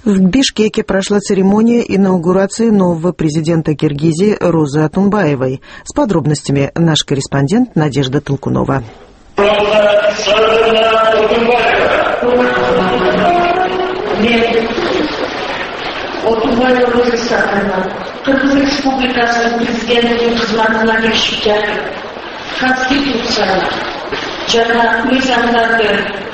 В Бишкеке прошла церемония инаугурации нового президента Киргизии Розы Отунбаевой. С подробностями наш корреспондент Надежда Толкунова. Отунбаева Роза Сакарова, Кыргыз Республикасының президентінің қызметіне кіріскен Конституция жана мыйзамдарды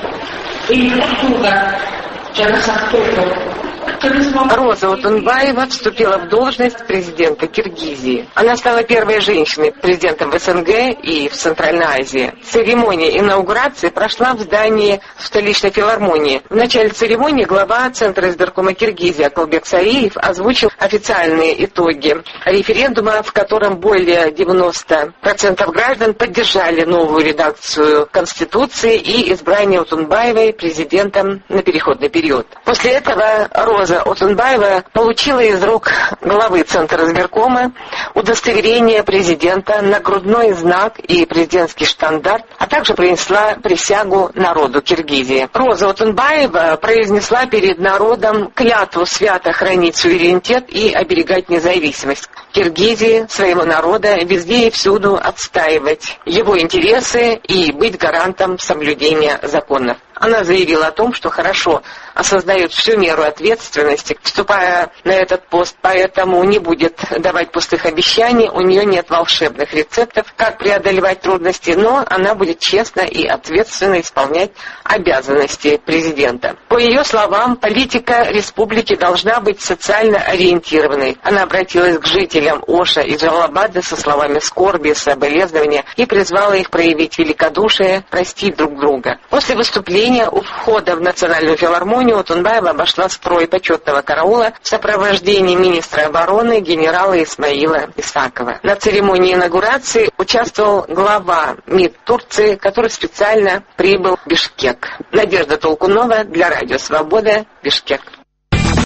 илгертүүгө жана сактоого. Роза Отунбаева вступила в должность президента Киргизии. Она стала первой женщиной президентом в СНГ и в Центральной Азии. Церемония инаугурации прошла в здании столичной филармонии. В начале церемонии глава Центра избиркома Киргизии Акылбек Сариев озвучил официальные итоги референдума, в котором более 90% граждан поддержали новую редакцию Конституции и избрание Отунбаевой президентом на переходный период. После этого Роза Отунбаева получила из рук главы Центра избиркома удостоверение президента, нагрудной знак и президентский штандарт, а также принесла присягу народу Киргизии. Роза Отунбаева произнесла перед народом клятву свято хранить суверенитет и оберегать независимость Киргизии, своего народа, везде и всюду отстаивать его интересы и быть гарантом соблюдения законов. Она заявила о том, что хорошо осознает всю меру ответственности, вступая на этот пост, поэтому не будет давать пустых обещаний, у нее нет волшебных рецептов, как преодолевать трудности, но она будет честно и ответственно исполнять обязанности президента. По ее словам, политика республики должна быть социально ориентированной. Она обратилась к жителям Оша и Джалалабада со словами скорби, соболезнования и призвала их проявить великодушие, простить друг друга. После выступления у входа в Национальную филармонию Отунбаева обошла строй почетного караула в сопровождении министра обороны генерала Исмаила Исакова. На церемонии инаугурации участвовал глава МИД Турции, который специально прибыл в Бишкек. Надежда Толкунова для Радио Свобода, Бишкек.